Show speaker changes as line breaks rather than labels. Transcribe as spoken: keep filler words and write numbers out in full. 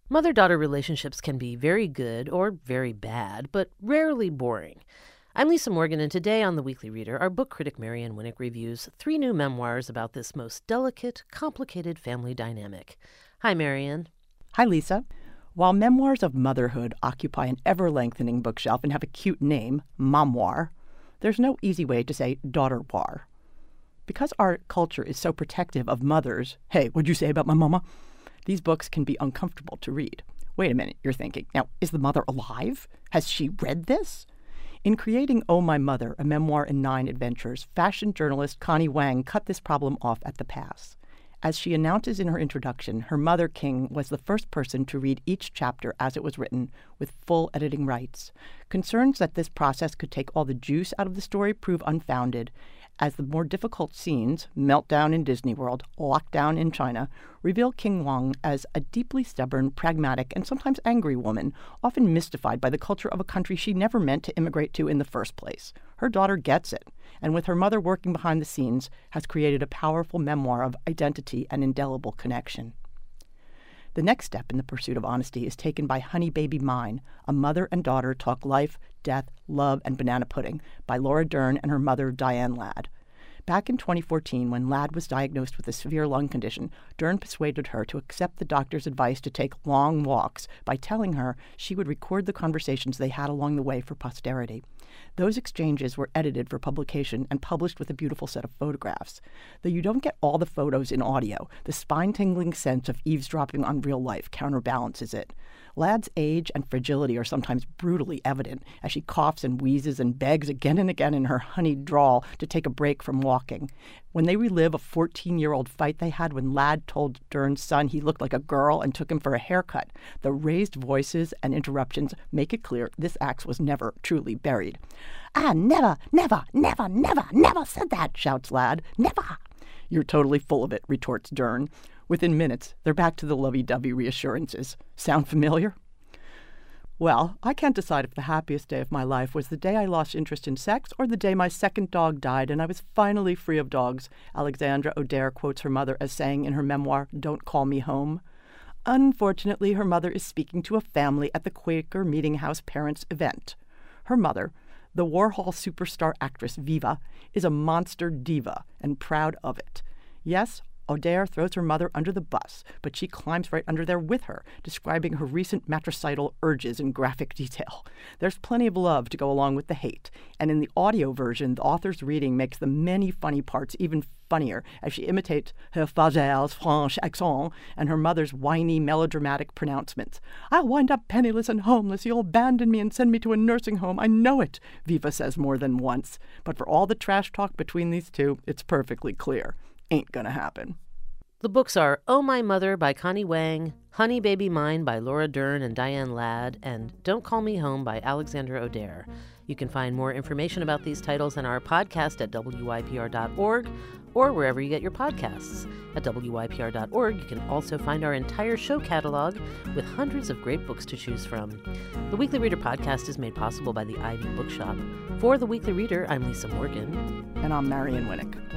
Mother-daughter relationships can be very good or very bad, but rarely boring. I'm Lisa Morgan, and today on The Weekly Reader, our book critic Marianne Winnick reviews three new memoirs about this most delicate, complicated family dynamic. Hi, Marianne.
Hi, Lisa. While memoirs of motherhood occupy an ever-lengthening bookshelf and have a cute name, memoir, there's no easy way to say daughter-war. Because our culture is so protective of mothers, hey, what'd you say about my mama? These books can be uncomfortable to read. Wait a minute, you're thinking. Now, is the mother alive? Has she read this? In creating Oh, My Mother, a memoir in nine adventures, fashion journalist Connie Wang cut this problem off at the pass. As she announces in her introduction, her mother, King, was the first person to read each chapter as it was written, with full editing rights. Concerns that this process could take all the juice out of the story prove unfounded, as the more difficult scenes, meltdown in Disney World, lockdown in China, reveal King Wang as a deeply stubborn, pragmatic, and sometimes angry woman, often mystified by the culture of a country she never meant to immigrate to in the first place. Her daughter gets it, and with her mother working behind the scenes, has created a powerful memoir of identity and indelible connection. The next step in the pursuit of honesty is taken by Honey Baby Mine, a mother and daughter talk life, death, love, and banana pudding, by Laura Dern and her mother, Diane Ladd. Back in twenty fourteen, when Ladd was diagnosed with a severe lung condition, Dern persuaded her to accept the doctor's advice to take long walks by telling her she would record the conversations they had along the way for posterity. Those exchanges were edited for publication and published with a beautiful set of photographs. Though you don't get all the photos in audio, the spine-tingling sense of eavesdropping on real life counterbalances it. Ladd's age and fragility are sometimes brutally evident as she coughs and wheezes and begs again and again in her honeyed drawl to take a break from walking. When they relive a fourteen-year-old fight they had when Ladd told Dern's son he looked like a girl and took him for a haircut, the raised voices and interruptions make it clear this axe was never truly buried. "I never, never, never, never, never said that," shouts Ladd. "Never." "You're totally full of it," retorts Dern. Within minutes, they're back to the lovey-dovey reassurances. Sound familiar? Well, I can't decide if the happiest day of my life was the day I lost interest in sex or the day my second dog died and I was finally free of dogs, Alexandra O'Dare quotes her mother as saying in her memoir, Don't Call Me Home. Unfortunately, her mother is speaking to a family at the Quaker Meeting House Parents event. Her mother, the Warhol superstar actress Viva, is a monster diva and proud of it. Yes, O'Dare throws her mother under the bus, but she climbs right under there with her, describing her recent matricidal urges in graphic detail. There's plenty of love to go along with the hate, and in the audio version, the author's reading makes the many funny parts even funnier as she imitates her father's French accent and her mother's whiny, melodramatic pronouncements. "I'll wind up penniless and homeless. You'll abandon me and send me to a nursing home. I know it," Viva says more than once. But for all the trash talk between these two, it's perfectly clear. Ain't gonna happen.
The books are Oh, My Mother by Connie Wang, Honey Baby Mine by Laura Dern and Diane Ladd, and Don't Call Me Home by Alexandra O'Dare. You can find more information about these titles in our podcast at W Y P R dot org or wherever you get your podcasts. At W Y P R dot org, you can also find our entire show catalog with hundreds of great books to choose from. The Weekly Reader podcast is made possible by the Ivy Bookshop. For The Weekly Reader, I'm Lisa Morgan.
And I'm Marianne Winnick.